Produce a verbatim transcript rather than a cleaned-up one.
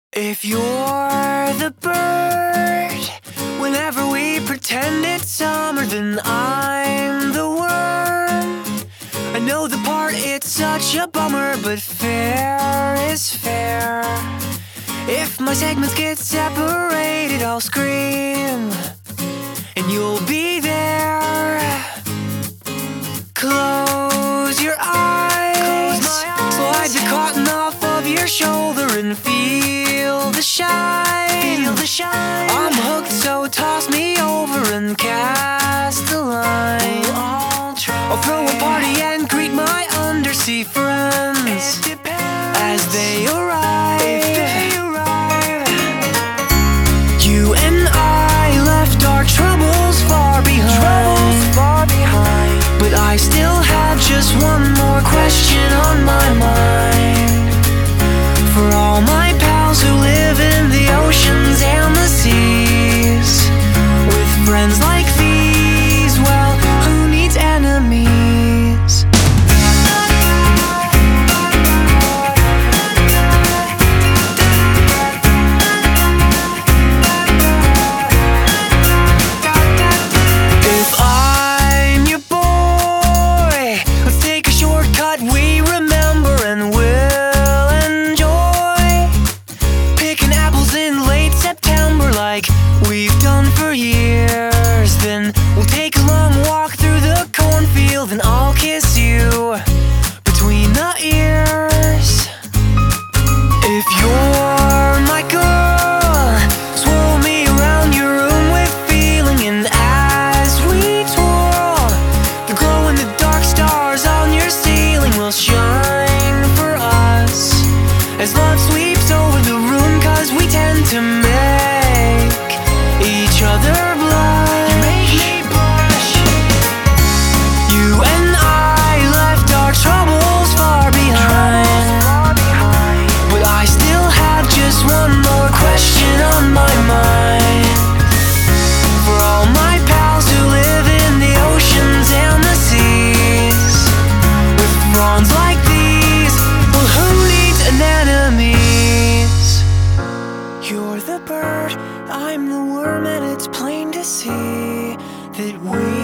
If you're the bird, whenever we pretend it's summer, then I'm the worm. I know the part, it's such a bummer, but fair is fair. If my segments get separated, I'll scream, and you'll be there. Close your eyes, slide the cotton off of your shoulder and feel the shine. Feel the shine. I'm hooked, so toss me over and cast the line. I'll, I'll throw a party and greet my undersea friends as they arrive. If they arrive. You and I left our troubles far behind. Troubles far behind. But I still have just one more question on my mind. For all my pals who live in the oceans and the seas, with friends like these, well, who needs enemies? If I'm your boy, let's take a shortcut we remember and we'll enjoy picking apples in late September like we've done for years. Then we'll take a long walk through the cornfield and I'll kiss you between the ears. If you're my girl, swirl me around your room with feeling, and as we twirl, the glow in the dark stars on your ceiling will shine for us as love sweeps over the room, 'cause we tend to make each other blush. You make me blush. You and I left our troubles far behind, but I still have just one more question on my mind. For all my pals who live in the oceans and the seas, with fronds like these, well, who needs anemones? You're the bird, I'm the worm, and it's plain to see that we